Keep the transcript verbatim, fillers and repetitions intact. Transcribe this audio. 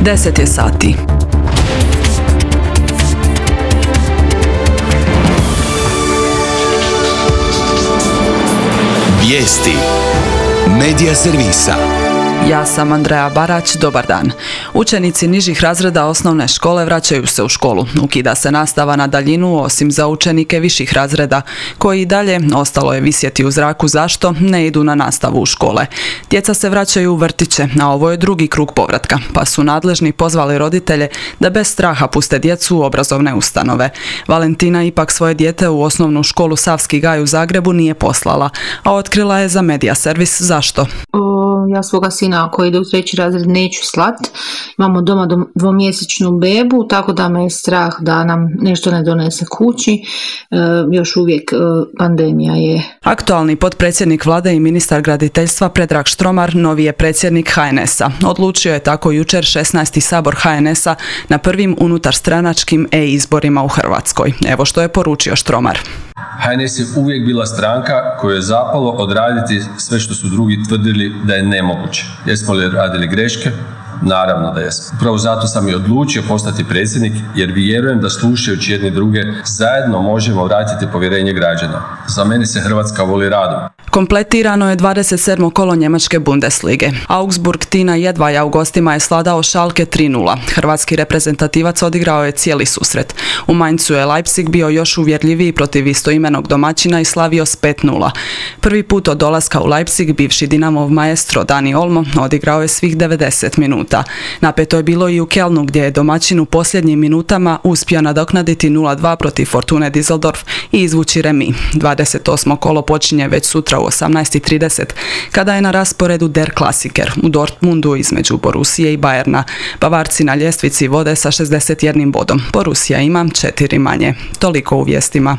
deset je sati. Vijesti Medija servisa. Ja sam Andreja Barać, dobar dan. Učenici nižih razreda osnovne škole vraćaju se u školu. Ukida se nastava na daljinu, osim za učenike viših razreda, koji i dalje, ostalo je visjeti u zraku zašto, ne idu na nastavu u škole. Djeca se vraćaju u vrtiće, a ovo je drugi krug povratka, pa su nadležni pozvali roditelje da bez straha puste djecu u obrazovne ustanove. Valentina ipak svoje dijete u osnovnu školu Savski Gaj u Zagrebu nije poslala, a otkrila je za Medija servis zašto. Ja svoga sina koji ide u treći razred neću slat. Imamo doma dvomjesečnu bebu, tako da me je strah da nam nešto ne donese kući. E, još uvijek e, pandemija je. Aktualni potpredsjednik vlade i ministar graditeljstva Predrag Štromar novi je predsjednik ha en es a. Odlučio je tako jučer šesnaesti sabor ha en es a na prvim unutarstranačkim e-izborima u Hrvatskoj. Evo što je poručio Štromar. ha en es je uvijek bila stranka koju je zapalo odraditi sve što su drugi tvrdili da je nemoguće. Jesmo li radili greške? Naravno da jesmo. Upravo zato sam i odlučio postati predsjednik, jer vjerujem da slušajući jedni druge zajedno možemo vratiti povjerenje građana. Za mene se Hrvatska voli radom. Kompletirano je dvadeset sedmo kolo njemačke Bundeslige. Augsburg Tina Jedvaja u gostima je sladao Schalke tri nula. Hrvatski reprezentativac odigrao je cijeli susret. U Mainzu je Leipzig bio još uvjerljiviji protiv istoimenog domaćina i slavio s pet nula. Prvi put od dolaska u Leipzig bivši Dinamov maestro Dani Olmo odigrao je svih devedeset minuta. Napeto je bilo i u Kelnu gdje je domaćin u posljednjim minutama uspio nadoknaditi nula dva protiv Fortune Düsseldorf i izvući remi. dvadeset osmo kolo počinje već sutra u osamnaest i trideset kada je na rasporedu Der Klassiker u Dortmundu između Borusije i Bayerna. Bavarci na ljestvici vode sa šezdeset jednim bodom. Borusija ima četiri manje. Toliko u vijestima.